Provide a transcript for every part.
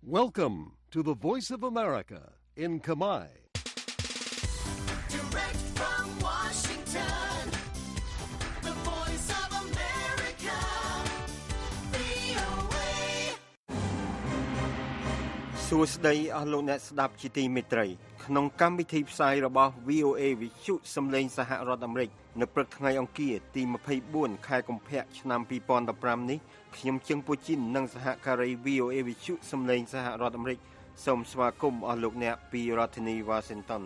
Welcome to the Voice of America in Khmer. Direct from Washington, the Voice of America, VOA. សួស្តីអស់លោកអ្នកស្ដាប់ជាទីមេត្រីក្នុងកម្មវិធីផ្សាយរបស់ VOA វិទ្យុសំឡេងសហរដ្ឋអាមេរិកនៅព្រឹកថ្ងៃអង្គារទី24ខែកុម្ភៈឆ្នាំ2015នេះខ្ញុំជឹងពូជីននិងសហការី VOA វិទ្យុសំឡេងសហរដ្ឋអាមេរិកសូមស្វាគមន៍អស់លោកអ្នកពីរដ្ឋធានី Washington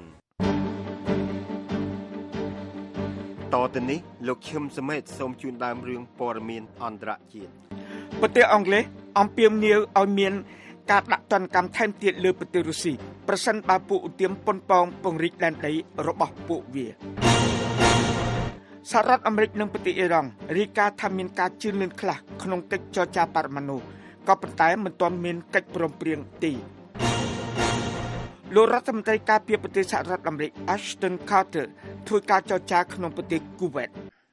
តទៅនេះលោកឈឹមសមេតសូមជូនដើមរឿងព័ត៌មានអន្តរជាតិប្រទេសអង់គ្លេសអំពាវនាវឲ្យមានការដាក់ទណ្ឌកម្មថែមទៀតលើប្រទេសរុស្ស៊ីប្រសិនបើពួកឧទាមប៉ុនប៉ងពង្រីកដែនដីរបស់ពួកវាសហរដ្ឋអាមេរិកនិងប្រទេសអ៊ីរ៉ង់រាយការណ៍ថាមានការជឿនលឿនខ្លះក្នុងកិច្ចចរចាបរមាណូក៏ប៉ុន្តែមិនទាន់មានកិច្ចព្រមព្រៀងទេលោករដ្ឋមន្ត្រីការពារប្រទេសសហរដ្ឋអាមេរិក Ashton Carter ធ្វើការចរចាក្នុងប្រទេសគូវេត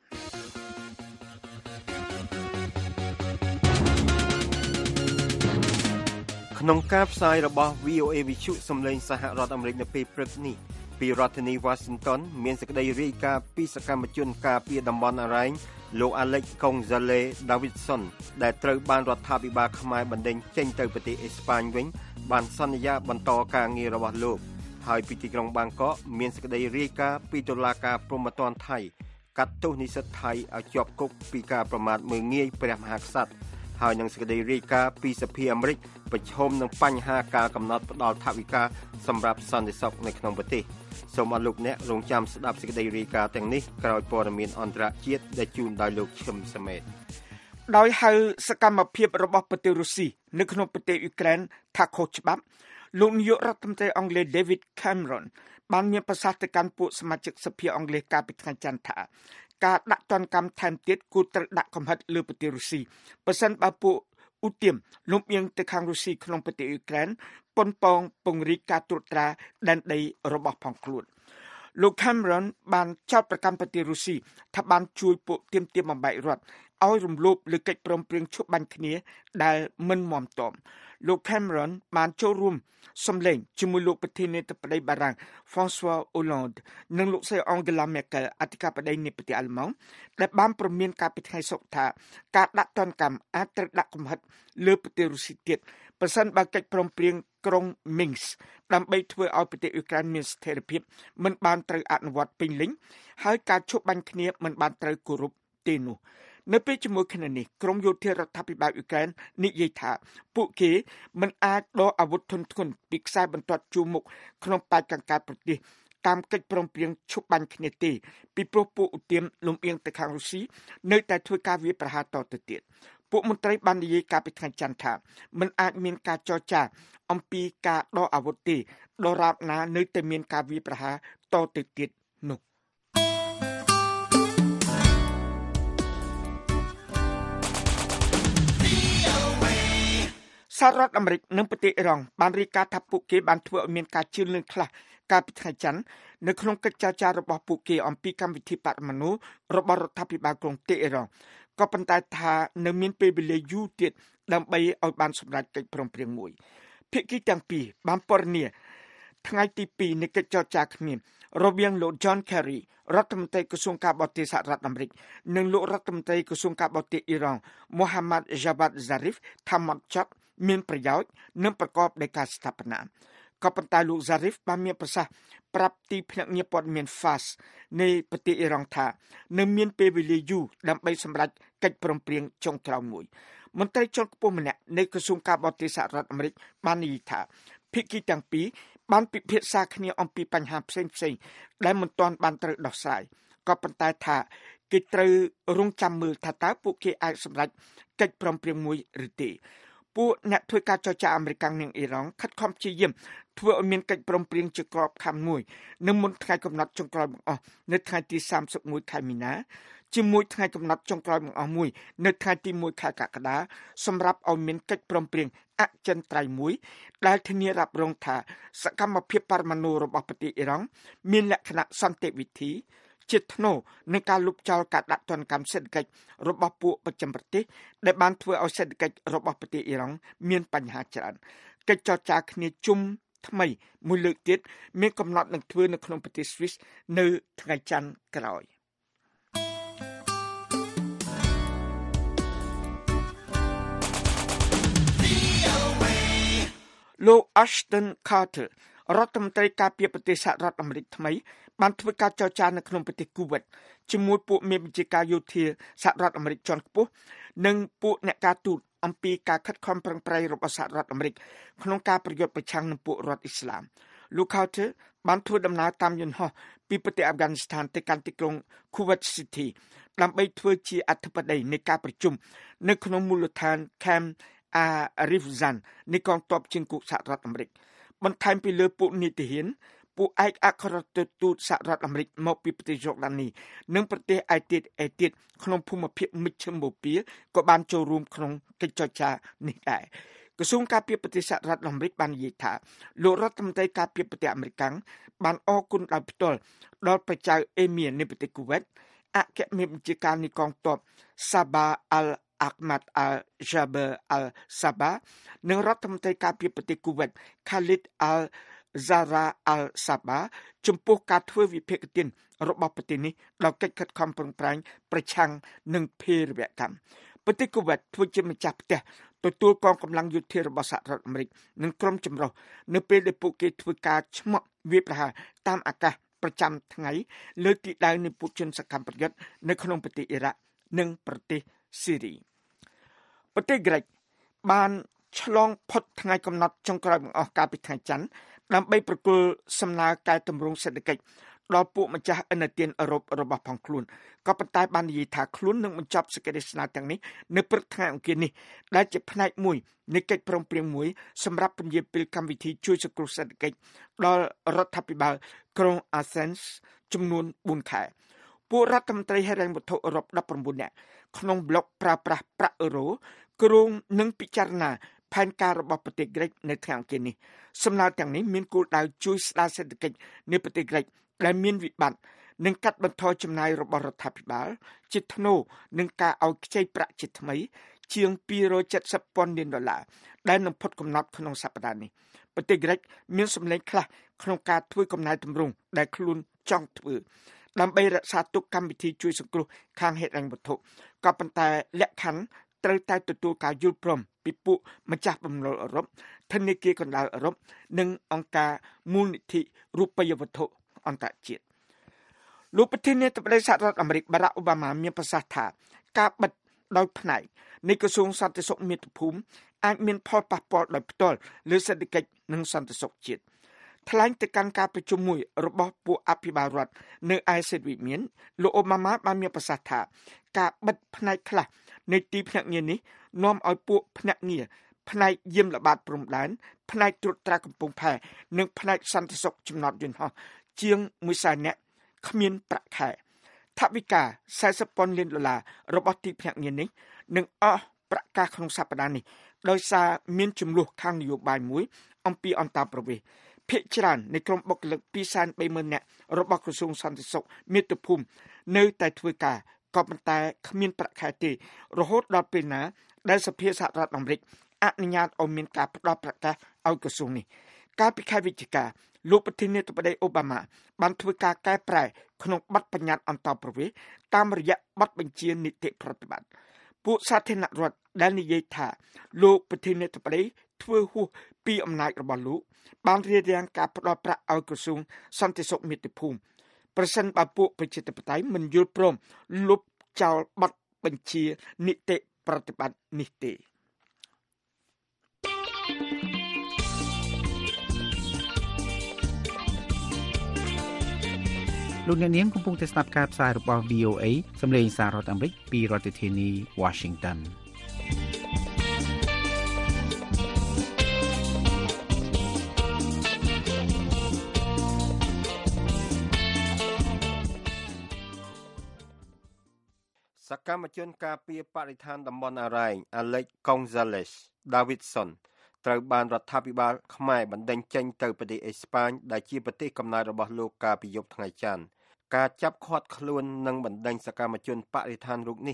ក្នុងការផ្សាយរបស់ VOA វិទ្យុសំឡេងសហរដ្ឋអាមេរិកនៅពេលព្រឹកនេះពីរដ្ឋធានី Washington មានសេចក្តីរាយការណ៍ពីសកម្មជនការពារតំបន់អរ៉ែងលោក Alex Gonzalez Davidson ដែលត្រូវបានរដ្ឋាភិបាលខ្មែរបណ្តេញចេញទៅប្រទេសអេស្ប៉ាញវិញបានសន្យាបន្តការងាររបស់លោកហើយពីទីក្រុងបាងកកមានសេចក្តីរាយការណ៍ពីតុលាការព្រហ្មទណ្ឌថៃកាត់ទោសនិស្សិតថៃឲ្យជាប់គុកពីការប្រមាថមើលងាយព្រះមហាក្សត្រហើយនឹងសេចក្តីរាយការណ៍ពីសភាអាមេរិកប្រឈមនឹងបញ្ហាការកំណត់ផ្ដល់ថវិកាសម្រាប់សន្តិសុខនៅក្នុងប្រទេសសូមអរលោកអ្នករងចាំស្ដាប់សេចក្តីរាយការណ៍ទាំងនេះក្រោយព័ត៌មានអន្តរជាតិដែលជូនដោយលោកឈឹមសមេតដោយហៅសកម្មភាពរបស់ប្រទេសរុស្ស៊ីនៅក្នុងប្រទេសអ៊ុក្រែនថាខុសច្បាប់លោកនាយករដ្ឋមន្ត្រីអង់គ្លេស David Cameron បានមានប្រសាសន៍ទៅកាន់ពួកសមាជិកសភាអង់គ្លេសកាលពីថ្ងៃច័ន្ទថាការដាក់ទណ្ឌកម្មថែមទៀតគួរត្រូវដាក់កំហិតលើប្រទេសរុស្ស៊ីប្រសិនបើពួកឧទាមលំអៀងទៅខាងរុស្ស៊ីក្នុងប្រទេសអ៊ុក្រែនប៉ុនប៉ងពង្រីកការត្រួតត្រាដែនដីរបស់ផងខ្លួនលោក Cameron បានចោទប្រកាន់ប្រទេសរុស្ស៊ីថាបានជួយពួកទាមទារបំបែករដ្ឋឲ្យរំលោភលើកិច្ចព្រមព្រៀងឈប់បាញ់គ្នាដែលមិនមាំទាំលោក Cameron បានចូលរួមសម្លេងជាមួយលោកប្រធានាធិបតីបារាំង François Hollande និងលោកស្រី Angela Merkel អធិការបតីនៃប្រទេសអាល្លឺម៉ង់ដែលបានប្រមានការពីថ្ងៃសុក្រថាការដាក់ទណ្ឌកម្មអាចត្រូវដាក់កំហិតលើប្រទេសរុស្ស៊ីទៀតប្រសិនបើកិច្ចព្រមព្រៀងក្រុង Minsk ដើម្បីធ្វើឲ្យប្រទេសអ៊ុក្រែនមានស្ថិរភាពមិនបានត្រូវអនុវត្តពេញលេញហើយការឈប់បាញ់គ្នាមិនបានត្រូវគោរពទេនោះនៅពេលជាមួយគ្នានេះក្រមយោធារដ្ឋាភិបាលអ៊ុក្រែននិយាយថាពួកគេមិនអាចដកអាវុធធុនធ្ងន់ពីខ្សែបន្ទាត់ជួរមុខក្នុងប៉ែកកង្កែបប្រទេសតាមកិច្ចព្រមព្រៀងឈប់បាញ់គ្នាទេពីព្រោះពួកឧទាមលំអៀងទៅខាងរុស្ស៊ីនៅតែធ្វើការវាយប្រហារតទៅទៀតពួកមន្ត្រីបាននិយាយកាលពីថ្ងៃច័ន្ទថាមិនអាចមានការចរចាអំពីការដកអាវុធទេដរាបណានៅតែមានការវាយប្រហារតទៅទៀតនោះសហរដ្ឋអាមេរិកនិងប្រទេសអ៊ីរ៉ង់បានរាយការណ៍ថាពួកគេបានធ្វើឲ្យមានការជឿនលឿនខ្លះកាលពីថ្ងៃច័ន្ទនៅក្នុងកិច្ចចរចារបស់ពួកគេអំពីកម្មវិធីបរមាណូរបស់រដ្ឋាភិបាលក្រុងតេហ៍រ៉ង់ក៏ប៉ុន្តែថានៅមានពេលវេលាយូរទៀតដើម្បីឲ្យបានសម្រេចកិច្ចព្រមព្រៀងមួយភាគីទាំងពីរបានពណ៌នាថ្ងៃទី2នៃកិច្ចចរចាគ្នារវាងលោក John Kerry រដ្ឋមន្ត្រីក្រសួងការបរទេសសហរដ្ឋអាមេរិកនិងលោករដ្ឋមន្ត្រីក្រសួងការបរទេសអ៊ីរ៉ង់ Mohammad Javad Zarif ថាម៉ាត់ចត់មានប្រយោជន៍និងប្រកបដោយការស្ថាបនាក៏ប៉ុន្តែលោក Zarif បានមានប្រសាសន៍ប្រាប់ទីភ្នាក់ងារព័ត៌មាន FAS នៃប្រទេសអ៊ីរ៉ង់ថានៅមានពេលវេលាយូរដើម្បីសម្រេចកិច្ចព្រមព្រៀងចុងក្រោយមួយមន្ត្រីជាន់ខ្ពស់ម្នាក់នៃក្រសួងការបរទេសសហរដ្ឋអាមេរិកបាននិយាយថាភាគីទាំងពីរបានពិភាក្សាគ្នាអំពីបញ្ហាផ្សេងៗដែលមិនទាន់បានត្រូវដោះស្រាយក៏ប៉ុន្តែថាគេត្រូវរងចាំមើលថាតើពួកគេអាចសម្រេចកិច្ចព្រមព្រៀងមួយឬទេពួកអ្នកធ្វើការចរចាអាមេរិកនិងអ៊ីរ៉ង់ខិតខំព្យាយាមធ្វើឲ្យមានកិច្ចព្រមព្រៀងជាក្របខ័ណ្ឌមួយនៅមុនថ្ងៃកំណត់ចុងក្រោយបង្អស់នៅថ្ងៃទី31ខែមីនាជាមួយថ្ងៃកំណត់ចុងក្រោយបង្អស់មួយនៅថ្ងៃទី1ខែកក្កដាសម្រាប់ឲ្យមានកិច្ចព្រមព្រៀងអចិន្ត្រៃយ៍មួយដែលធានារ៉ាប់រងថាសកម្មភាពបរមាណូរបស់ប្រទេសអ៊ីរ៉ង់មានលក្ខណៈសន្តិវិធីជាថ្នូរនឹងការលុបចោលការដាក់ទណ្ឌកម្មសេដ្ឋកិច្ចរបស់ពួកប្រចាំប្រទេសដែលបានធ្វើឲ្យសេដ្ឋកិច្ចរបស់ប្រទេសអ៊ីរ៉ង់មានបញ្ហាច្រើនកិច្ចចរចាគ្នាជុំថ្មីមួយលើកទៀតមានកំណត់នឹងធ្វើនៅក្នុងប្រទេស Swiss នៅថ្ងៃច័ន្ទក្រោយលោក Ashton Carter រដ្ឋមន្ត្រីការពារប្រទេសសហរដ្ឋអាមេរិកថ្មីបានធ្វើការចរចានៅក្នុងប្រទេសគូវេតជាមួយពួកមេបញ្ជាការយោធាសហរដ្ឋអាមេរិកជាន់ខ្ពស់និងពួកអ្នកការទូតអំពីការខិតខំប្រឹងប្រែងរបស់សហរដ្ឋអាមេរិកក្នុងការប្រយុទ្ធប្រឆាំងនឹងពួករដ្ឋអ៊ីស្លាមលោក Carter បានធ្វើដំណើរតាមយន្តហោះពីប្រទេសអាហ្វហ្គានីស្ថានទៅកាន់ទីក្រុង Kuwait City ដើម្បីធ្វើជាអធិបតីនៃការប្រជុំនៅក្នុងមូលដ្ឋាន Camp Arifjan នៃកងទ័ពជើងគោកសហរដ្ឋអាមេរិកបន្ថែមពីលើពួកនាយទាហានពួកឯកអគ្គរដ្ឋទូតសហរដ្ឋអាមេរិកមកពីប្រទេសយ៉ូដានីនិងប្រទេសឯទៀតក្នុងភូមិភាគមជ្ឈិមបូព៌ាក៏បានចូលរួមក្នុងកិច្ចចរចានេះដែរក្រសួងការពារប្រទេសសហរដ្ឋអាមេរិកបាននិយាយថាលោករដ្ឋមន្ត្រីការពារប្រទេសអាមេរិកបានអរគុណដោយផ្ទាល់ដល់ព្រះចៅអេមៀនៃប្រទេសគូវេតអគ្គមេបញ្ជាការនៃកងទ័ព Sabah al-Ahmad al-Jaber al-Sabah និងរដ្ឋមន្ត្រីការពារប្រទេសគូវេត Khalid al-Zara al-Sabah ចំពោះការធ្វើវិភាគទានរបស់ប្រទេសនេះដល់កិច្ចខិតខំប្រឹងប្រែងប្រឆាំងនឹងភេរវកម្មប្រទេសគូវេតធ្វើជាម្ចាស់ផ្ទះទទួលកងកម្លាំងយោធារបស់សហរដ្ឋអាមេរិកនិងក្រុមចម្រុះនៅពេលដែលពួកគេធ្វើការឆ្មក់វាយប្រហារតាមអាកាសប្រចាំថ្ងៃលើទីដៅនៃពួកជនសកម្មប្រយុទ្ធនៅក្នុងប្រទេសអ៊ីរ៉ាក់និងប្រទេសស៊ីរីប្រទេសក្រិកបានឆ្លងផុតថ្ងៃកំណត់ចុងក្រោយបង្អស់កាលពីថ្ងៃច័ន្ទដើម្បីប្រគល់សំណើកែតម្រង់សេដ្ឋកិច្ចដល់ពួកម្ចាស់ឥណទានអឺរ៉ុបរបស់ផងខ្លួនក៏ប៉ុន្តែបាននិយាយថាខ្លួននឹងបញ្ចប់សេចក្តីស្នើទាំងនេះនៅព្រឹកថ្ងៃអង្គារនេះដែលជាផ្នែកមួយនៃកិច្ចព្រមព្រៀងមួយសម្រាប់ពន្យាពេលកម្មវិធីជួយសង្គ្រោះសេដ្ឋកិច្ចដល់រដ្ឋាភិបាលក្រុង Athens ចំនួន4ខែពួករដ្ឋមន្ត្រីហិរញ្ញវត្ថុអឺរ៉ុប19នាក់ក្នុងប្លុកប្រើប្រាស់ប្រាក់អឺរ៉ូគ្រោងនឹងពិចារណាផែនការរបស់ប្រទេសក្រិកនៅថ្ងៃអង្គារនេះសំណើទាំងនេះមានគោលដៅជួយស្ដារសេដ្ឋកិច្ចនៃប្រទេសក្រិកដែលមានវិបត្តិនិងកាត់បន្ថយចំណាយរបស់រដ្ឋាភិបាលជាថ្នូរនឹងការឲ្យខ្ចីប្រាក់ជាថ្មីជាង$270,000 លានដែលនឹងផុតកំណត់ក្នុងសប្តាហ៍នេះប្រទេសក្រិកមានសម្លេងខ្លះក្នុងការធ្វើកំណែទម្រង់ដែលខ្លួនចង់ធ្វើដើម្បីរក្សាទុកកម្មវិធីជួយសង្គ្រោះខាងហិរញ្ញវត្ថុក៏ប៉ុន្តែលក្ខខណ្ឌត្រូវតែទទួលការយល់ព្រមពីពួកម្ចាស់បំណុលអឺរ៉ុបធនាគារកណ្ដាលអឺរ៉ុបនិងអង្គការមូលនិធិរូបិយវត្ថុអន្តរជាតិលោកប្រធានាធិបតីសហរដ្ឋអាមេរិកបារ៉ាក់អូបាម៉ាមានប្រសាសន៍ថាការបិទដោយផ្នែកនៃក្រសួងសន្តិសុខមាតុភូមិអាចមានផលប៉ះពាល់ដោយផ្ទាល់លើសេដ្ឋកិច្ចនិងសន្តិសុខជាតិថ្លែងទៅកាន់ការប្រជុំមួយរបស់ពួកអភិបាលរដ្ឋនៅឯសេតវិមានលោកអូបាម៉ាបានមានប្រសាសន៍ថាការបិទផ្នែកខ្លះនៃទីភ្នាក់ងារនេះនាំឲ្យពួកភ្នាក់ងារផ្នែកយាមល្បាតព្រំដែនផ្នែកត្រួតត្រាកំពង់ផែនិងផ្នែកសន្តិសុខចំណតយន្តហោះជាង100,000នាក់គ្មានប្រាក់ខែថវិកា$40,000 លានរបស់ទីភ្នាក់ងារនេះនឹងអស់ប្រាក់ការក្នុងសប្តាហ៍នេះដោយសារមានចំនួនខាងនយោបាយមួយអំពីអន្តរប្រវេសន៍ភាគច្រើននៃក្រុមបុគ្គលិក230,000នាក់របស់ក្រសួងសន្តិសុខមាតុភូមិនៅតែធ្វើការក៏ប៉ុន្តែគ្មានប្រាក់ខែទេរហូតដល់ពេលណាដែលសភាសហរដ្ឋអាមេរិកអនុញ្ញាតឲ្យមានការផ្តល់ប្រកាសឲ្យក្រសួងនេះកាលពីខែវិច្ឆិកាលោកប្រធានាធិបតីអូបាម៉ាបានធ្វើការកែប្រែក្នុងបទបញ្ញត្តិអន្តរប្រវេសន៍តាមរយៈបទបញ្ជានីតិប្រតិបត្តិពួកសាធារណរដ្ឋដែលនិយាយថាលោកប្រធានាធិបតីធ្វើហួសពីអំណាចរបស់លោកបានរារាំងការផ្តល់ប្រាក់ឲ្យក្រសួងសន្តិសុខមាតុភូមិប្រសិនបើពួកប្រជាធិបតេយ្យមិនយល់ព្រមលុបចោលបទបញ្ជានីតិប្រតិបត្តិនេះទេលោកអ្នកនាងកំពុងតែស្ដាប់ការផ្សាយរបស់ VOA សម្លេងសាររដ្ឋអាមេរិកពីរដ្ឋធានី Washington សកម្មជនការពារបរិស្ថានតំបន់អារ៉ែង Alex Gonzalez Davidson ត្រូវបានរដ្ឋាភិបាលខ្មែរបណ្តេញចេញទៅប្រទេសអេស្ប៉ាញដែលជាប្រទេសកំណើតរបស់លោកកាលពីយប់ថ្ងៃច័ន្ទការចាប់ឃាត់ខ្លួននិងបណ្តេញសកម្មជនបរិស្ថានរូបនេះ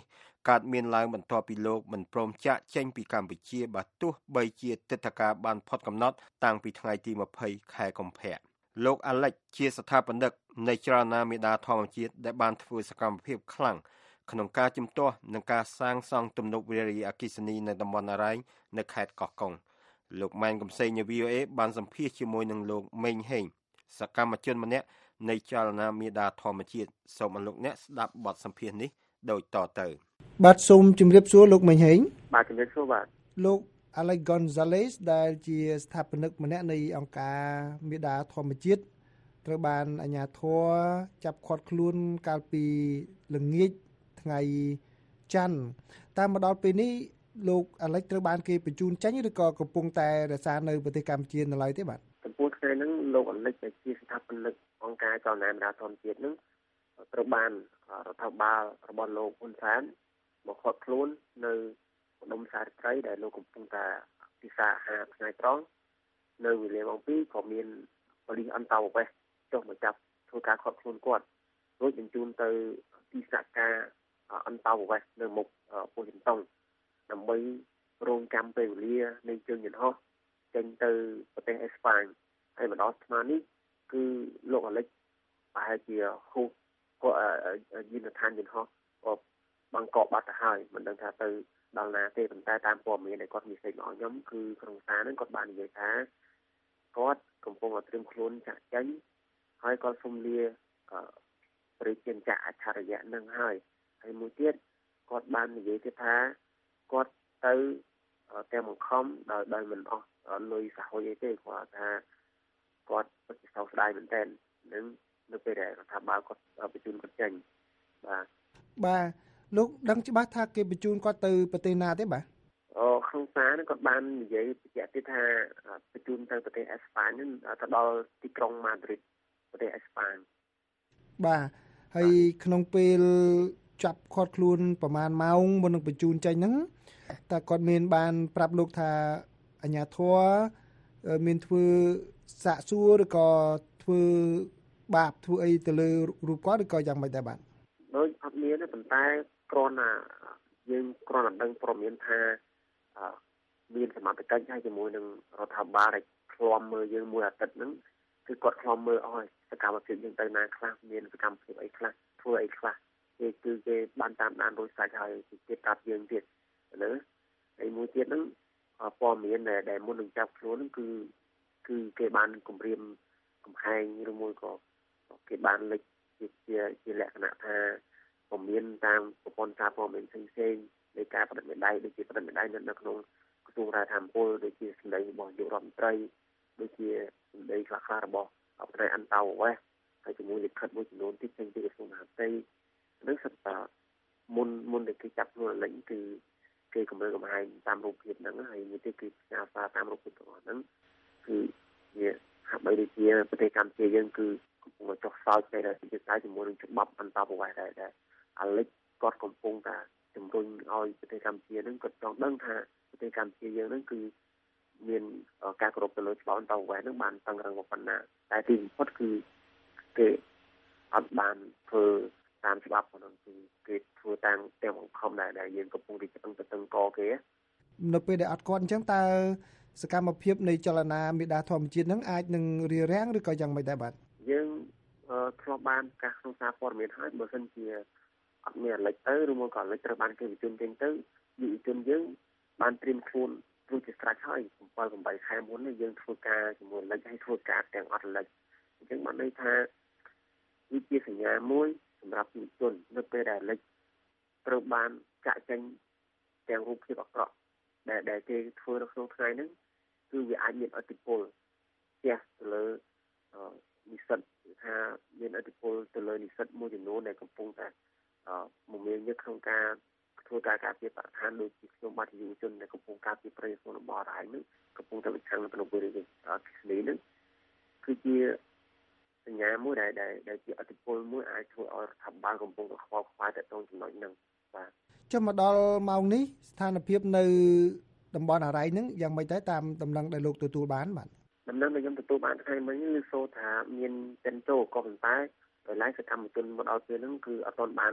កើតមានឡើងបន្ទាប់ពីលោកមិនព្រមចាកចេញពីកម្ពុជាបើទោះបីជាទិដ្ឋាការបានផុតកំណត់តាំងពីថ្ងៃទី20ខែកុម្ភៈលោក Alex ជាស្ថាបនិកនៃចលនាមេដាធម្មជាតិដែលបានធ្វើសកម្មភាពខ្លាំងក្នុងការជំទាស់នឹងការសាងសង់ទំនប់វារីអគ្គិសនីនៅតំបន់អរ៉ែងនៅខេត្តកោះកុងលោកម៉ែនកំសែងនៃ VOA បានសម្ភាសជាមួយនឹងលោកមេងហេងសកម្មជនម្នាក់នៃចលនាមេដាធម្មជាតិសូមអរលោកអ្នកស្ដាប់បទសម្ភាសនេះដូចតទៅបាទសូមជម្រាបសួរលោកមេងហេងបាទជម្រាបសួរបាទលោក Alex Gonzalez ដែលជាស្ថាបនិកម្នាក់នៃអង្គការមេដាធម្មជាតិត្រូវបានអាជ្ញាធរចាប់ឃាត់ខ្លួនកាលពីល្ងាចថ្ងៃច័ន្ទតាមមកដល់ពេលនេះលោក Alex ត្រូវបានគេបញ្ជូនចេញឬក៏កំពុងតែរក្សានៅប្រទេសកម្ពុជានៅឡើយទេបាទចំពោះថ្ងៃហ្នឹងលោក Alex ដែលជាស្ថាបនិកអង្គការចលនាមេដាធម្មជាតិហ្នឹងត្រូវបានរដ្ឋាភិបាលរបស់លោកហ៊ុនសែនមកឃាត់ខ្លួននៅឧត្តមសារត្រីដែលលោកកំពុងតែពិសាអាហារថ្ងៃត្រង់នៅវេលាម៉ោង 2ក៏មានប៉ូលីសអន្តរប្រវេសន៍ចុះមកចាប់ធ្វើការឃាត់ខ្លួនគាត់រួចបញ្ជូនទៅទីស្នាក់ការអន្តរប្រវេសន៍នៅមុខពោធិ៍តុងដើម្បីរងចាំពេលវេលានៃជើងយន្តហោះចេញទៅប្រទេសអេស្ប៉ាញហើយមកដល់ស្មាននេះគឺលោក Alex ប្រហែលជាហូបគាត់យានដ្ឋានយន្តហោះបង្កប់បាត់ទៅហើយមិនដឹងថាទៅដល់ណាទេប៉ុន្តែតាមព័ត៌មានដែលគាត់មានសេចមកខ្ញុំគឺក្នុងសារហ្នឹងគាត់បាននិយាយថាគាត់កំពុងតែត្រៀមខ្លួនចាក់ចេញហើយគាត់សុំលាប្រជាចាក់អច្ឆរិយៈនឹងហើយមួយទៀតគាត់បាននិយាយទៀតថាគាត់ទៅតែបង្ខំដោយមិនអស់លុយសហគមន៍អីទេគាត់ថាគាត់ពិតជាសោកស្ដាយមែនទែននឹងនៅពេលដែលរដ្ឋាភិបាលគាត់បញ្ជូនគាត់ចេញបាទលោកដឹងច្បាស់ថាគេបញ្ជូនគាត់ទៅប្រទេសណាទេបាទក្នុងសារហ្នឹងគាត់បាននិយាយបញ្ជាក់ទៀតថាបញ្ជូនទៅប្រទេសអេស្ប៉ាញហ្នឹងទៅដល់ទីក្រុងម៉ាឌ្រីតប្រទេសអេស្ប៉ាញបាទហើយក្នុងពេលចាប់ឃាត់ខ្លួនប្រហែលម៉ោងមុននឹងបញ្ជូនចេញហ្នឹងតើគាត់មានបានប្រាប់លោកថាអាជ្ញាធរមានធ្វើសាកសួរឬក៏ធ្វើបាបធ្វើអីទៅលើរូបគាត់ឬក៏យ៉ាងម៉េចដែរបាទដូចអត់មានទេប៉ុន្តែគ្រាន់តែយើងគ្រាន់តែដឹងព័ត៌មានថាមានសមត្ថកិច្ចហើយជាមួយនឹងរដ្ឋាភិបាលដែលឃ្លាំមើលយើងមួយអាទិត្យហ្នឹងគឺគាត់ឃ្លាំមើលអស់សកម្មភាពយើងទៅណាខ្លះមានសកម្មភាពអីខ្លះធ្វើអីខ្លះគេបានតាមដានរួចស្រេចហើយគេប្រាប់យើងទៀតណាហើយមួយទៀតហ្នឹងព័ត៌មានដែលមុននឹងចាប់ខ្លួនហ្នឹងគឺគេបានគម្រាមកំហែងឬមួយក៏គេបានលេចជាលក្ខណៈថាព័ត៌មានតាមប្រព័ន្ធសារព័ត៌មានផ្សេងៗនៃការបដិមេដៃដូចជាបដិមេដៃនៅក្នុងក្រសួងរដ្ឋាភិបាលដូចជាសម្ដីរបស់នាយករដ្ឋមន្ត្រីដូចជាសម្ដីខ្លះៗរបស់អបត្រីអន្តរប្រវេសន៍ហើយជាមួយលិខិតមួយចំនួនទៀតចេញពីក្រសួងមហាផ្ទៃនឹងសិតតាមុនដែលគេចាប់ខ្លួនលេងគឺគេគម្រាមកំហែងតាមរូបភាពហ្នឹងហើយមួយទៀតគឺផ្ញើសារតាមរូបភាពរបស់ហ្នឹងគឺវាហាក់បីដូចជាប្រទេសកម្ពុជាយើងគឺកំពុងតែចុះខ្សោយទៅដល់ទីផ្សារជាមួយនឹងច្បាប់អន្តរប្រវេសន៍ដែរអាលិចគាត់កំពុងតែជំរុញឲ្យប្រទេសកម្ពុជានឹងគាត់ចង់ដឹងថាប្រទេសកម្ពុជាយើងនឹងគឺមានការគោរពទៅលើច្បាប់អន្តរប្រវេសន៍នឹងបានតឹងរឹងប៉ុណ្ណាតែទីបំផុតគឺគេអត់បានធ្វើតាមច្បាប់ហ្នឹងគឺគេធ្វើតាមបង្ខំដែលយើងកំពុងតែតឹងកគេនៅពេលដែលអត់គាត់អញ្ចឹងតើសកម្មភាពនៃចលនាមេដាធម្មជាតិនឹងអាចនឹងរារាំងឬក៏យ៉ាងម៉េចដែរបាទយើងធ្លាប់បានប្រកាសក្នុងសារព័ត៌មានហើយបើមិនជាអត់មានអាលិចទៅឬមកក៏អាលិចត្រូវបានគេបញ្ជូនចេញទៅយុវជនយើងបានត្រៀមខ្លួនរួចជាស្រេចហើយ7-8 ខែមុននេះយើងធ្វើការជាមួយអាលិចហើយធ្វើការទាំងអត់អាលិចអញ្ចឹងបានន័យថាវាជាសញ្ញាមួយសម្រាប់យុវជននៅពេលដែលអាលិចត្រូវបានចាក់ចេញទាំងរូបភាពអាក្រក់ដែលគេធ្វើនៅក្នុងថ្ងៃហ្នឹងគឺវាអាចមានឥទ្ធិពលផ្ទះទៅលើនិស្សិតថាមានឥទ្ធិពលទៅលើនិស្សិតមួយចំនួនដែលកំពុងតែមកមានយកក្នុងការធ្វើការការពារបរិស្ថានដូចជាខ្ញុំបាទយុវជនដែលកំពុងការពារប្រៃក្នុងតំបន់អរ៉ៃនេះកំពុងតែប្រឆាំងនឹងក្នុងវិរិយអគិសនីនេះគឺជាសញ្ញាមួយដែលជាឥទ្ធិពលមួយអាចធ្វើឲ្យរដ្ឋាភិបាលកំពុងតែខ្វល់ខ្វាយទៅក្នុងចំណុចហ្នឹងបាទចុះមកដល់ម៉ោងនេះស្ថានភាពនៅតំបន់អរ៉ៃហ្នឹងយ៉ាងម៉េចដែរតាមដំណឹងដែលលោកទទួលបានបាទដំណឹងដែលខ្ញុំទទួលបានថ្ងៃមិញគឺសូថាមានចិនចូលក៏ប៉ុន្តែដោយឡែកសកម្មជនមកដល់ពេលហ្នឹងគឺអត់ទាន់បាន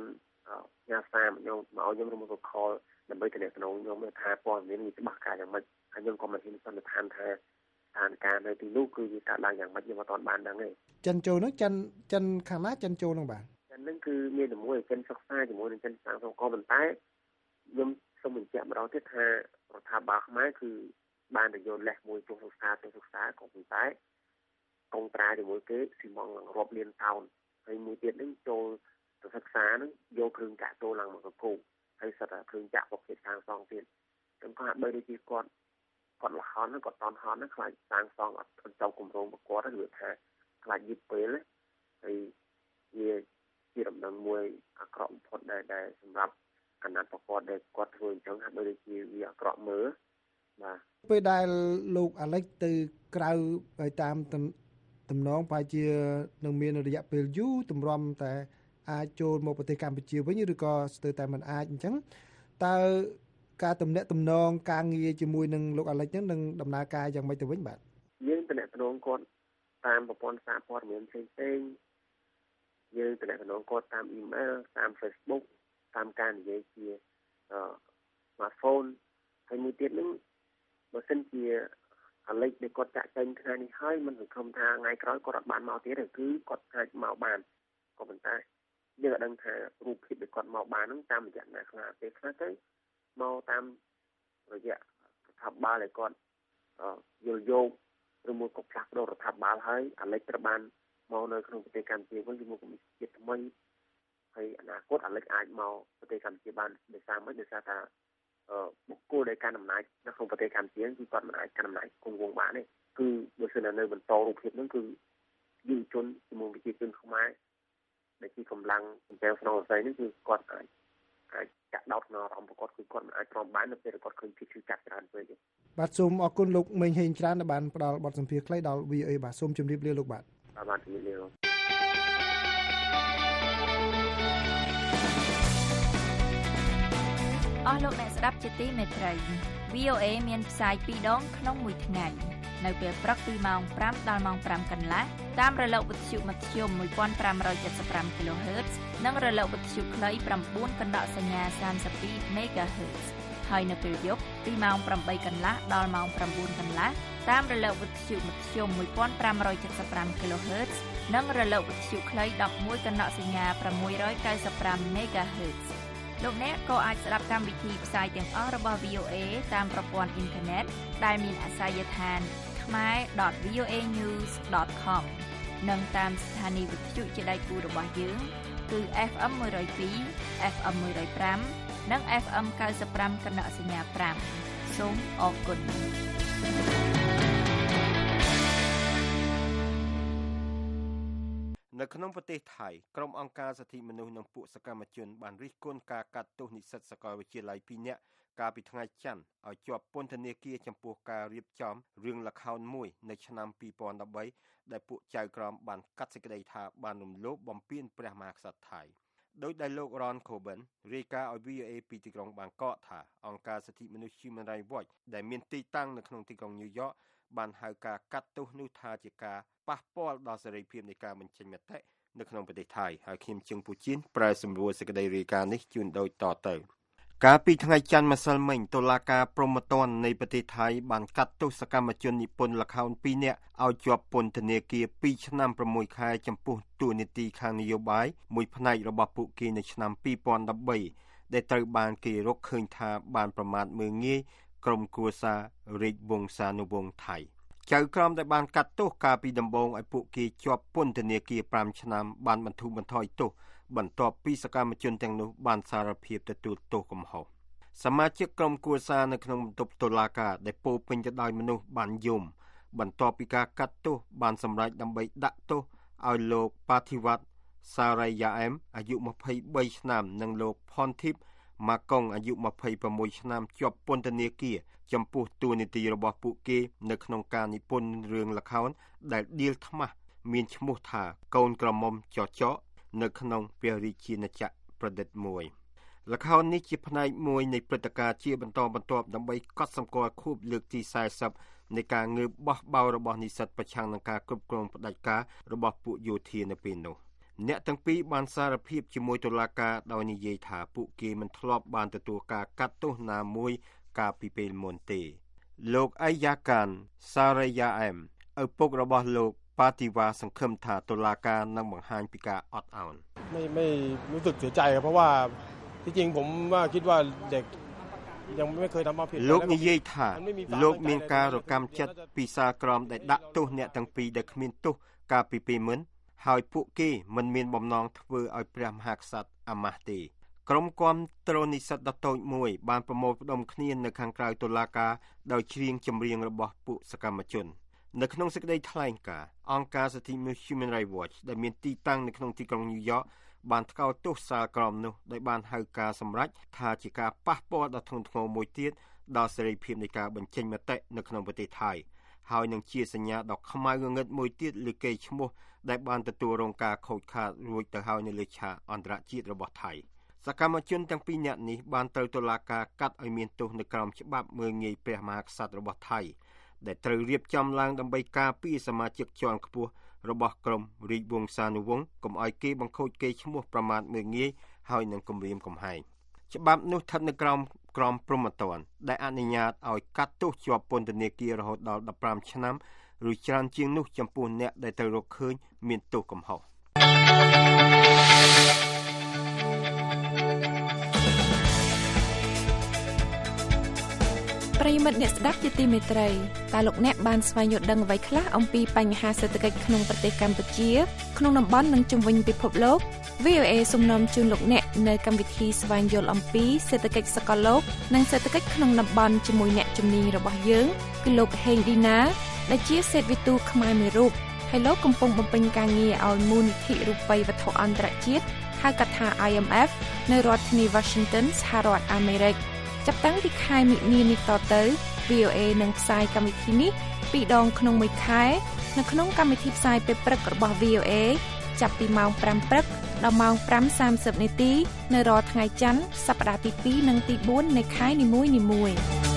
ញ៉ាសាមខ្ញុំមកខ្ញុំរំលឹកខលដើម្បីតំណែងខ្ញុំថាព័ត៌មាននេះច្បាស់ការយ៉ាងម៉េចហើយខ្ញុំក៏មិនហ៊ានសន្និដ្ឋានថាស្ថានភាពនៅទីនោះគឺវាកើតឡើងយ៉ាងម៉េចខ្ញុំមិនទាន់បានដឹងទេចិនចូលនោះចិនខាងណាចិនចូលនោះបាទចិនហ្នឹងគឺមានជាមួយចិនសិក្សាជាមួយនឹងចិនសាងសង់ក៏ប៉ុន្តែខ្ញុំសូមបញ្ជាក់ម្ដងទៀតថារដ្ឋាភិបាលខ្មែរគឺបានទៅយកលេសមួយទូសិក្សាក៏ប៉ុន្តែកុងត្រាជាមួយគេស៊ីម៉ងរាប់លានតោនហើយមួយទៀតហ្នឹងចូលទៅសិក្សាហ្នឹងយកគ្រឿងចាក់ចូលឡើងមកកកូហើយសិតតែគ្រឿងចាក់ប្រភេទសាងសង់ទៀតខ្ញុំក៏ហាក់បីដូចជាគាត់លហនគាត់តន់ហនខ្លាចសាងសង់អត់ចូលគម្រោងប្រកបឬថាខ្លាចយឺតពេលហើយវាជាដំណឹងមួយអាក្រក់បំផុតដែលសម្រាប់អាណត្តិប្រកបដែលគាត់ធ្វើអញ្ចឹងហាក់បីដូចជាវាអាក្រក់មើលបាទពេលដែលលោកអាឡិចទៅក្រៅហើយតាមតំណងប្រហែលជានឹងមានរយៈពេលយូរទម្រាំតែអាចចូលមកប្រទេសកម្ពុជាវិញឬក៏ស្ទើរតែមិនអាចអញ្ចឹងតើការទំនាក់ទំនងការងារជាមួយនឹងលោកអាឡិចហ្នឹងនឹងដំណើរការយ៉ាងម៉េចទៅវិញបាទយើងទំនាក់ទំនងគាត់តាមប្រព័ន្ធសារព័ត៌មានផ្សេងយើងទំនាក់ទំនងគាត់តាមអ៊ីមែលតាម Facebook តាមការនិយាយជាsmartphone ហើយមួយទៀតហ្នឹងបើសិនជាអាឡិចដែលគាត់ចាក់ចេញថ្ងៃនេះហើយមិនសង្ឃឹមថាថ្ងៃក្រោយគាត់អត់បានមកទៀតទេគឺគាត់អាចមកបានក៏ប៉ុន្តែយើងអត់ដឹងថារូបភាពដែលគាត់មកបានហ្នឹងតាមរយៈណាខ្លះពេលខ្លះទៅមកតាមរយៈរដ្ឋាភិបាលដែលគាត់យល់យោគឬមួយក៏ផ្លាស់ប្ដូររដ្ឋាភិបាលហើយអាឡិចត្រូវបានមកនៅក្នុងប្រទេសកម្ពុជាវិញជាមួយគម្រោងជាតិថ្មីហើយអនាគតអាឡិចអាចមកប្រទេសកម្ពុជាបានដោយសារមិនដោយសារថាបុគ្គលដែលកាន់អំណាចនៅក្នុងប្រទេសកម្ពុជាគឺគាត់មិនអាចកាន់អំណាចគង់វង្សបានទេគឺបើសិននៅបន្តរូបភាពហ្នឹងគឺយុវជនជាមួយប្រជាជនខ្មែរដែលជាកម្លាំងសម្ភារក្នុងវិស័យនេះគឺគាត់អាចចាក់ដោតក្នុងអារម្មណ៍ប្រកបគឺគាត់មិនអាចទ្រាំបាននៅពេលគាត់ឃើញភាពឈឺចាប់ច្រើនពេកទេបាទសូមអរគុណលោកមេងហេងច្រើនដែលបានផ្ដល់បទសម្ភាសន៍ខ្លីដល់ VOA បាទសូមជម្រាបលាលោកបាទបាទជម្រាបលាលោកអស់លោកអ្នកស្ដាប់ជាទីមេត្រី VOA មានផ្សាយ2ដងក្នុងមួយថ្ងៃនៅពេលព្រឹកពីម៉ោង5ដល់ម៉ោង5កន្លះតាមរលកវិទ្យុមធ្យម 1575 kHz និងរលកវិទ្យុខ្លី 9 កណ្ដកសញ្ញា 32 MHz ហើយនៅពេលយប់ពីម៉ោង8កន្លះដល់ម៉ោង9កន្លះតាមរលកវិទ្យុមធ្យម 1575 kHz និងរលកវិទ្យុខ្លី 11 កណ្ដកសញ្ញា 695 MHzលោកអ្នកក៏អាចស្ដាប់កម្មវិធីផ្សាយទាំងអស់របស់ VOA តាមប្រព័ន្ធអ៊ីនធឺណិតដែលមានអាសយដ្ឋានkhmer.voanews.com និងតាមស្ថានីយ៍វិទ្យុជាដៃគូរបស់យើងគឺ FM 102 FM 105និង FM 95 កណ្ដកសញ្ញា 5 សូមអរគុណនៅក្នុងប្រទេសថៃក្រុមអង្គការសិទ្ធិមនុស្សនិងពួកសកម្មជនបានរិះគន់ការកាត់ទោសនិស្សិតសាកលវិទ្យាល័យ2នាក់កាលពីថ្ងៃច័ន្ទឲ្យជាប់ពន្ធនាគារចំពោះការរៀបចំរឿងល្ខោនមួយនៅឆ្នាំ2013ដែលពួកចៅក្រមបានកាត់សេចក្តីថាបានរំលោភបំពានព្រះមហាក្សត្រថៃដោយដែលលោក Ron Coben រាយការណ៍ឲ្យ VOA ពីទីក្រុងបាងកកថាអង្គការសិទ្ធិមនុស្ស Human Rights Watch ដែលមានទីតាំងនៅក្នុងទីក្រុង New York បានហៅការកាត់ទោសនោះថាជាការប៉ះពាល់ដល់សេរីភាពនៃការបញ្ចេញមតិនៅក្នុងប្រទេសថៃហើយខ្ញុំជឹងពូជីនប្រែសម្រួលសេចក្តីរាយការណ៍នេះជូនដូចតទៅកាលពីថ្ងៃច័ន្ទម្សិលមិញតុលាការព្រហ្មទណ្ឌនៃប្រទេសថៃបានកាត់ទោសសកម្មជននិពន្ធល្ខោន2នាក់ឲ្យជាប់ពន្ធនាគារ2ឆ្នាំ6ខែចំពោះតួនាទីខាងនយោបាយមួយផ្នែករបស់ពួកគេនៅឆ្នាំ2013ដែលត្រូវបានគេរកឃើញថាបានប្រមាថមើលងាយក្រុមគ្រួសាររាជវង្សានុវង្សថៃចៅក្រមដែលបានកាត់ទោសកាលពីដំបូងឲ្យពួកគេជាប់ពន្ធនាគារ5ឆ្នាំបានបន្ធូរបន្ថយទោសបន្ទាប់ពីសកម្មជនទាំងនោះបានសារភាពទទួលទោសកំហុសសមាជិកក្រុមគ្រួសារនៅក្នុងបន្ទប់តុលាការដែលពោពេញទៅដោយមនុស្សបានយំបន្ទាប់ពីការកាត់ទោសបានសម្រេចដើម្បីដាក់ទោសឲ្យលោកប៉ាធីវ៉ាត់សារ៉ៃយ៉ាអែមអាយុ23ឆ្នាំនិងលោកផនធីបម៉ាកុងអាយុ26ឆ្នាំជាប់ពន្ធនាគារចំពោះតួនាទីរបស់ពួកគេនៅក្នុងការនិពន្ធរឿងល្ខោនដែលដៀលថ្មាស់មានឈ្មោះថាកូនក្រមុំចចកនៅក្នុងព្រះរាជាណាចក្រប្រឌិតមួយល្ខោននេះជាផ្នែកមួយនៃព្រឹត្តិការណ៍ជាបន្តបន្ទាប់ដើម្បីកត់សម្គាល់ខួបលើកទី40នៃការងើបបោះបោររបស់និស្សិតប្រឆាំងនឹងការគ្រប់គ្រងផ្ដាច់ការរបស់ពួកយោធានៅពេលនោះអ្នកទាំងពីរបានសារភាពជាមួយតុលាការដោយនិយាយថាពួកគេមិនធ្លាប់បានទទួលការកាត់ទោសណាមួយកាលពីពេលមុនទេលោកអាយ៉ាកានសារ៉ាយ៉ាអែមឪពុករបស់លោកប៉ាទីវ៉ាសង្ឃឹមថាតុលាការនឹងបង្ហាញពីការអត់ឱនไม่รู้สึกเสียใจครับเพราะว่าที่จริงผมว่าคิดว่าเด็กยังไม่เคยทำความผิดលោកនិយាយថាលោកមានការរកម្មចិត្តពីសាលក្រមដែលដាក់ទោសអ្នកទាំងពីរដែលគ្មានទោសកាលពីពេលមុនហើយពួកគេមិនមានបំណងធ្វើឲ្យព្រះមហាក្សត្រអាម៉ាស់ទេក្រុមគាំទ្រនិស្សិតដ៏តូចមួយបានប្រមូលផ្ដុំគ្នានៅខាងក្រៅតុលាការដោយច្រៀងចម្រៀងរបស់ពួកសកម្មជននៅក្នុងសេចក្តីថ្លែងការណ៍អង្គការសិទ្ធិមនុស្ស Human Rights Watch ដែលមានទីតាំងនៅក្នុងទីក្រុងញូវយ៉កបានថ្កោលទោសសាលក្រមនោះដោយបានហៅការសម្រេចថាជាការប៉ះពាល់ដ៏ធ្ងន់ធ្ងរមួយទៀតដល់សេរីភាពនៃការបញ្ចេញមតិនៅក្នុងប្រទេសថៃហើយនឹងជាសញ្ញាដ៏ខ្មៅងងឹតមួយទៀតលើកេរ្តិ៍ឈ្មោះដែលបានទទួលរងការខូចខាតរួចទៅហើយនៅលើឆាកអន្តរជាតិរបស់ថៃសកម្មជនទាំងពីរនាក់នេះបានត្រូវតុលាការកាត់ឲ្យមានទោសនៅក្រោមច្បាប់មើលងាយព្រះមហាក្សត្ររបស់ថៃដែលត្រូវរៀបចំឡើងដើម្បីការពារសមាជិកជាន់ខ្ពស់របស់ក្រុមរាជវង្សានុវង្សកុំឲ្យគេបង្ខូចកេរ្តិ៍ឈ្មោះប្រមាថមើលងាយហើយនឹងគំរាមកំហែងច្បាប់នោះស្ថិតនៅក្រោមព្រហ្មទណ្ឌដែលអនុញ្ញាតឲ្យកាត់ទោសជាប់ពន្ធនាគាររហូតដល់15ឆ្នាំឬច្រើនជាងនោះចំពោះអ្នកដែលត្រូវរកឃើញមានទោសកំហុសប្រិយមិត្តអ្នកស្ដាប់ជាទីមេត្រីតើលោកអ្នកបានស្វែងយល់ដឹងអ្វីខ្លះអំពីបញ្ហាសេដ្ឋកិច្ចក្នុងប្រទេសកម្ពុជាក្នុងតំបន់និងជុំវិញពិភពលោក VOA សូមនាំជូនលោកអ្នកនៅកម្មវិធីស្វែងយល់អំពីសេដ្ឋកិច្ចសកលលោកនិងសេដ្ឋកិច្ចក្នុងតំបន់ជាមួយអ្នកជំនាញរបស់យើងគឺលោកហេងឌីណាដែលជាសេដ្ឋវិទូខ្មែរមួយរូបហើយលោកកំពុងបំពេញការងារឲ្យមូលនិធិរូបិយវត្ថុអន្តរជាតិហៅកាត់ថា IMF នៅរដ្ឋធានី Washington សហរដ្ឋអាមេរិកចាប់តាំងពីខែមិនិនានេះតទៅ VOA នឹងផ្សាយកម្មវិធីនេះ2ដងក្នុងមួយខែនៅក្នុងកម្មវិធីផ្សាយពេលព្រឹករបស់ VOA ចាប់ពីម៉ោង 5 ព្រឹកដល់ម៉ោង 5:30 នាទីនៅរាល់ថ្ងៃច័ន្ទសប្តាហ៍ទី2និងទី4នៃខែនីមួយៗ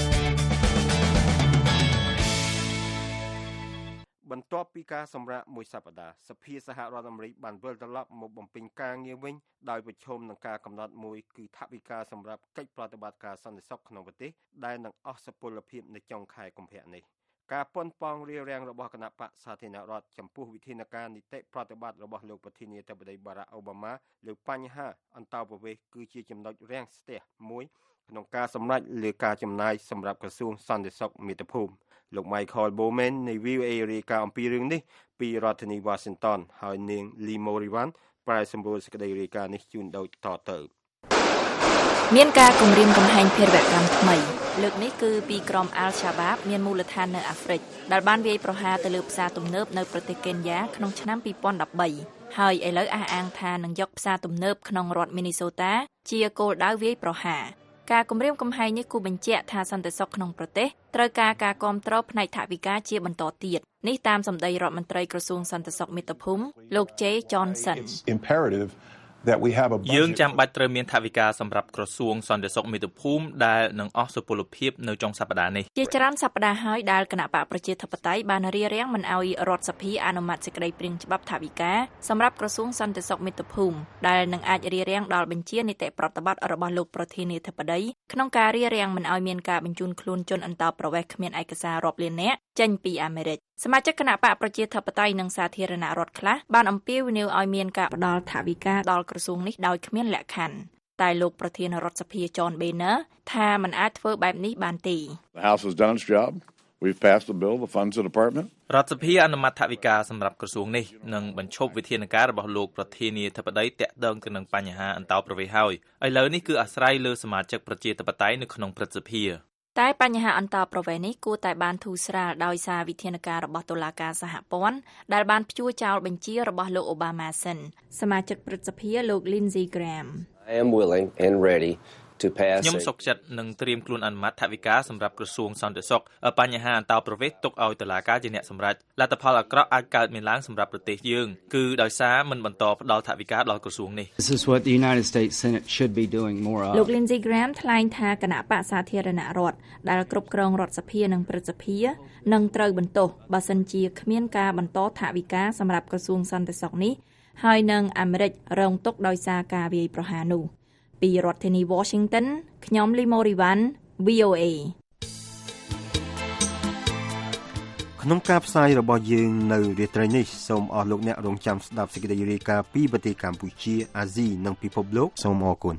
បន្ទាប់ពីការសម្រាកមួយសប្តាហ៍សភាសហរដ្ឋអាមេរិកបានវិលត្រឡប់មកបំពេញការងារវិញដោយប្រឈមនឹងការកំណត់មួយគឺថវិកាសម្រាប់កិច្ចប្រតិបត្តិការសន្តិសុខក្នុងប្រទេសដែលនឹងអស់សុពលភាពនៅចុងខែកុម្ភៈនេះការប៉ុនប៉ងរារាំងរបស់គណៈបកសាធារណរដ្ឋចំពោះវិធានការនីតិប្រតិបត្តិរបស់លោកប្រធានាធិបតីបារ៉ាក់អូបាម៉ាលើបញ្ហាអន្តោប្រវេសន៍គឺជាចំណុចរាំងស្ទះមួយក្នុងការសម្រេចលើការចំណាយសម្រាប់ក្រសួងសន្តិសុខមាតុភូមិលោក Michael Bowman នៃ VOA រាយការណ៍អំពីរឿងនេះពីរដ្ឋធានី Washington ហើយនាង Lee Morivan ប្រែសម្រួលសេចក្តីរាយការណ៍នេះជូនដូចតទៅមានការគម្រាមកំហែងភេរវកម្មថ្មីលើកនេះគឺពីក្រុម Al-Shabaab មានមូលដ្ឋាននៅអាហ្វ្រិកដែលបានវាយប្រហារទៅលើផ្សារទំនើបនៅប្រទេសកេនយ៉ាក្នុងឆ្នាំ2013ហើយឥឡូវអះអាងថានឹងយកផ្សារទំនើបក្នុងរដ្ឋ Minnesota ជាគោលដៅវាយប្រហារការគម្រាមកំហែងនេះគូបញ្ជាក់ថាសន្តិសុខក្នុងប្រទេសត្រូវការគាំទ្រផ្នែកថវិកាជាបន្តទៀតនេះតាមសម្ដីរដ្ឋមន្ត្រីក្រសួងសន្តិសុខមាតុភូមិលោក Jay Johnson យើងចាំបាច់ត្រូវមានថវិកាសម្រាប់ក្រសួងសន្តិសុខមាតុភូមិដែលនឹងអស់សុពលភាពនៅចុងសប្តាហ៍នេះជាច្រើនសប្តាហ៍ហើយដែលគណៈបកប្រជាធិបតេយ្យបានរារាំងមិនឲ្យរដ្ឋសភាអនុម័តសេចក្តីព្រាងច្បាប់ថវិកាសម្រាប់ក្រសួងសន្តិសុខមាតុភូមិដែលនឹងអាចរារាំងដល់បញ្ជានីតិប្រតិបត្តិរបស់លោកប្រធានាធិបតីក្នុងការរារាំងមិនឲ្យមានការបញ្ជូនខ្លួនជនអន្តោប្រវេសន៍គ្មានឯកសាររាប់លាននាក់ចេញពីអាមេរិកសមាជិកគណៈបកប្រជាធិបតេយ្យនិងសាធារណរដ្ឋខ្លះបានអំពាវនាវឲ្យមានការផ្ដល់ថវិកាដល់ក្រសួងនេះដោយគ្មានលក្ខខណ្ឌតែលោកប្រធានរដ្ឋសភា John Boehner ថាមិនអាចធ្វើបែបនេះបានទេ The House has done its job. We've passed the bill, the funds the department. រដ្ឋសភាអនុម័តថវិកាសម្រាប់ក្រសួងនេះនិងបញ្ឈប់វិធានការរបស់លោកប្រធានាធិបតីតាក់ទងទៅនឹងបញ្ហាអន្តោប្រវេសន៍ហើយឥឡូវនេះគឺអាស្រ័យលើសមាជិកប្រជាធិបតេយ្យនៅក្នុងព្រឹទ្ធសភាតែបញ្ហាអន្តោប្រវេសន៍នេះគួរតែបានធូរស្រាលដោយសារវិធានការរបស់តុលាការសហព័ន្ធដែលបានព្យួរចោលបញ្ជារបស់លោកអូបាម៉ាសិនសមាជិកព្រឹទ្ធសភាលោក Lindsey Graham I am willing and ready to pass ខ្ញុំសុខចិត្តនឹងត្រៀមខ្លួនអនុម័តថវិកាសម្រាប់ក្រសួងសន្តិសុខបញ្ហាអន្តោប្រវេសន៍ទុកឲ្យតុលាការជាអ្នកសម្រេចលទ្ធផលអាក្រក់អាចកើតមានឡើងសម្រាប់ប្រទេសយើងគឺដោយសារមិនបន្តផ្ដល់ថវិកាដល់ក្រសួងនេះ This is what the United States Senate should be doing more of លោក Lindsey Graham ថ្លែងថាគណៈបកសាធារណរដ្ឋដែលគ្រប់គ្រងរដ្ឋសភានិងព្រឹទ្ធសភានឹងត្រូវបន្ទោសបើសិនជាគ្មានការបន្តថវិកាសម្រាប់ក្រសួងសន្តិសុខនេះហើយនឹងអាមេរិករងទុក្ខដោយសារការវាយប្រហារនោះពីរដ្ឋធានី Washington ខ្ញុំលីម៉ូរីវ៉ាន់ VOA ក្នុងការផ្សាយរបស់យើងនៅរាត្រីនេះសូមអស់លោកអ្នករងចាំស្ដាប់សេចក្តីរាយការណ៍ពីប្រទេសកម្ពុជាអាស៊ីនិងពិភពលោកសូមអរគុណ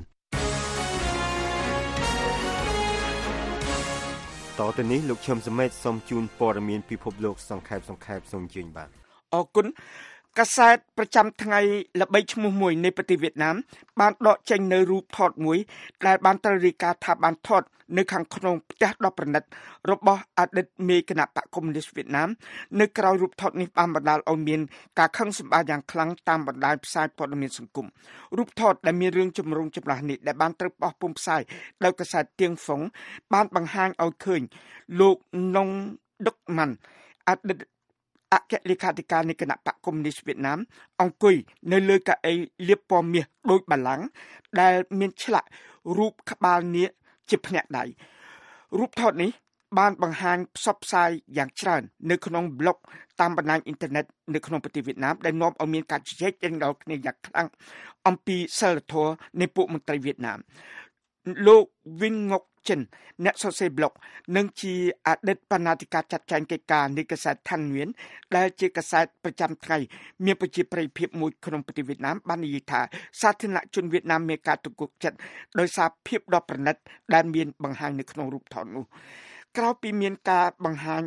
តទៅនេះលោកឈឹមសមេតសូមជូនព័ត៌មានពិភពលោកសង្ខេបសូមជើញបាទអរគុណកាសែតប្រចាំថ្ងៃល្បីឈ្មោះមួយនៃប្រទេសវៀតណាមបានដកចេញនៅរូបថតមួយដែលបានត្រូវរាយការណ៍ថាបានថតនៅខាងក្នុងផ្ទះដ៏ប្រណិតរបស់អតីតមេគណៈបកកុម្មុយនីសវៀតណាមនៅក្រៅរូបថតនេះបានបណ្ដាលឲ្យមានការខឹងសម្បារយ៉ាងខ្លាំងតាមបណ្ដាញផ្សាយព័ត៌មានសង្គមរូបថតដែលមានរឿងចម្រូងចម្រាសនេះដែលបានត្រូវបោះពុម្ពផ្សាយដោយកាសែតទៀងហ្វុងបានបង្ហាញឲ្យឃើញលោកណុងដុកម៉ាន់អតីតអគ្គលេខាធិការនៃគណៈបកកុម្មុយនីសវៀតណាមអង្គុយនៅលើកៅអីលាបពណ៌មាសដូចបល្ល័ង្កដែលមានឆ្លាក់រូបក្បាលនាគជាភ្នាក់ដៃរូបថតនេះបានបង្ហាញផ្សព្វផ្សាយយ៉ាងច្រើននៅក្នុងប្លុកតាមបណ្ដាញអ៊ីនធឺណិតនៅក្នុងប្រទេសវៀតណាមដែលនាំឲ្យមានការជជែកដល់គ្នាយ៉ាងខ្លាំងអំពីសិលធម៌នៃពួកមន្ត្រីវៀតណាមលោកវិញងុកចិនអ្នកសរសេរប្លុកនិងជាអតីតបណ្ណាធិការចាត់ចែងកិច្ចការនៃកាសែតឋានញៀនដែលជាកាសែតប្រចាំថ្ងៃមានប្រជាប្រិយភាពមួយក្នុងប្រទេសវៀតណាមបាននិយាយថាសាធារណជនវៀតណាមមានការទុកចិត្តដោយសារភាពដ៏ប្រណិតដែលមានបង្ហាញនៅក្នុងរូបថតនោះក្រោយពីមានការបណ្ដាល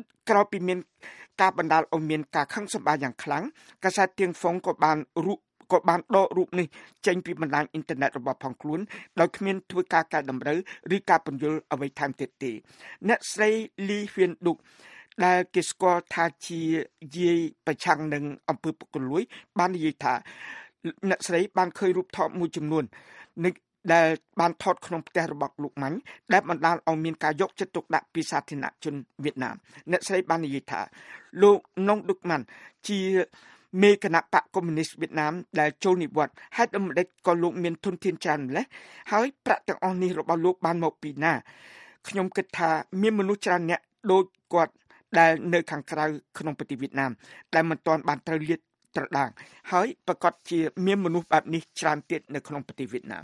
ឲ្យមានការខឹងសម្បារយ៉ាងខ្លាំងកាសែតទៀងហ្វុងក៏បានដករូបនេះចេញពីបណ្ដាញអ៊ីនធឺណិតរបស់ផងខ្លួនដោយគ្មានធ្វើការកែតម្រូវឬការពន្យល់អ្វីថែមទៀតទេអ្នកស្រីលីហ៊ៀនឌុកដែលគេស្គាល់ថាជាយាយប្រឆាំងនឹងអំពើពុករលួយបាននិយាយថាអ្នកស្រីបានឃើញរូបថតមួយចំនួនដែលបានថតក្នុងផ្ទះរបស់លោកម៉ាញ់ដែលបណ្ដាលឲ្យមានការយកចិត្តទុកដាក់ពីសាធារណជនវៀតណាមអ្នកស្រីបាននិយាយថាលោកណុងឌុកម៉ាន់ជាមេគណៈបកកុម្មុយនីសវៀតណាមដែលចូលនិវត្តន៍ហេតុដូចម្ដេចក៏លោកមានទុនធានច្រើនម្ល៉េះហើយប្រាក់ទាំងអស់នេះរបស់លោកបានមកពីណាខ្ញុំគិតថាមានមនុស្សច្រើនអ្នកដូចគាត់ដែលនៅខាងក្រៅក្នុងប្រទេសវៀតណាមដែលមិនទាន់បានត្រូវលាតត្រដាងហើយប្រកាសជាមានមនុស្សបែបនេះច្រើនទៀតនៅក្នុងប្រទេសវៀតណាម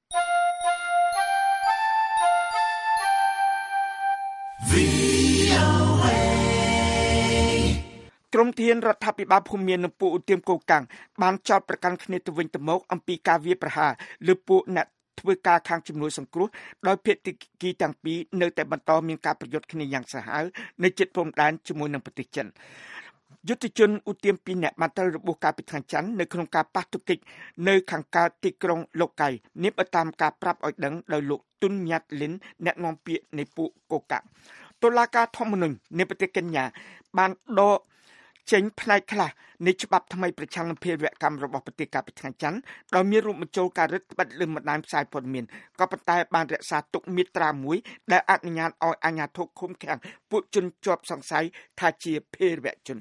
ក្រុមធានរដ្ឋាភិបាលភូមានិងពួកឧទាមកូកាំងបានចោទប្រកាន់គ្នាទៅវិញទៅមកអំពីការវាយប្រហារលើពួកអ្នកធ្វើការខាងជំនួយសង្គ្រោះដោយភាគីទាំងពីរនៅតែបន្តមានការប្រយុទ្ធគ្នាយ៉ាងសាហាវនៅជិតព្រំដែនជាមួយនឹងប្រទេសចិនយុទ្ធជនឧទាមពីរនាក់បានត្រូវរបួសកាលពីថ្ងៃច័ន្ទនៅក្នុងការប៉ះទង្គិចនៅខាងកើតទីក្រុងឡូកៃនេះបើតាមការប្រាប់ឲ្យដឹងដោយលោកទុនញ៉ាត់លិនអ្នកនាំពាក្យនៃពួកកូកាំងតុលាការធម្មនុញ្ញនៃប្រទេសកេនយ៉ាបានដកចេញផ្នែកខ្លះនៃច្បាប់ថ្មីប្រឆាំងនឹងភេរវកម្មរបស់ប្រទេសកាលពីថ្ងៃច័ន្ទដោយមានរួមបញ្ចូលការរឹតបន្តឹងលើបណ្ដាញផ្សាយព័ត៌មានក៏ប៉ុន្តែបានរក្សាទុកមាត្រាមួយដែលអនុញ្ញាតឲ្យអាជ្ញាធរឃុំឃាំងពួកជនជាប់សង្ស័យថាជាភេរវជន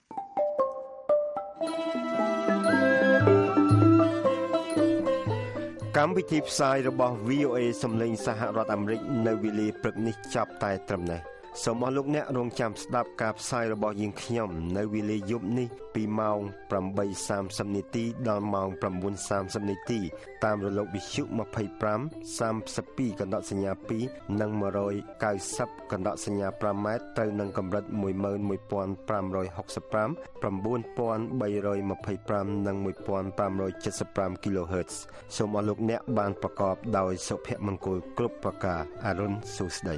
កម្មវិធីផ្សាយរបស់ VOA សំឡេងសហរដ្ឋអាមេរិកនៅវេលាព្រឹកនេះចាប់តែត្រឹមនេះសូមអរលោកអ្នករងចាំស្ដាប់ការផ្សាយរបស់យើងខ្ញុំនៅវេលាយប់នេះពីម៉ោង 8:30 នាទីដល់ម៉ោង 9:30 នាទីតាមរលកវិទ្យុ25 32 កណ្ដកសញ្ញា 2 និង 190 កណ្ដកសញ្ញា 5 ម៉ែត្រត្រូវនឹងកម្រិត 11565 9325 និង 1575 kHz សូមអរលោកអ្នកបានប្រកបដោយសុភមង្គលគ្រប់ប្រការអរុនសួស្ដី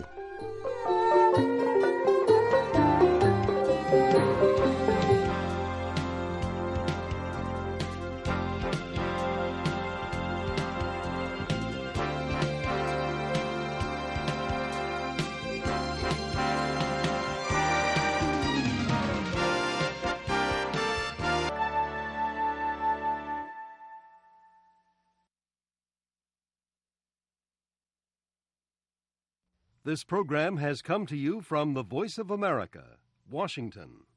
This program has come to you from the Voice of America, Washington.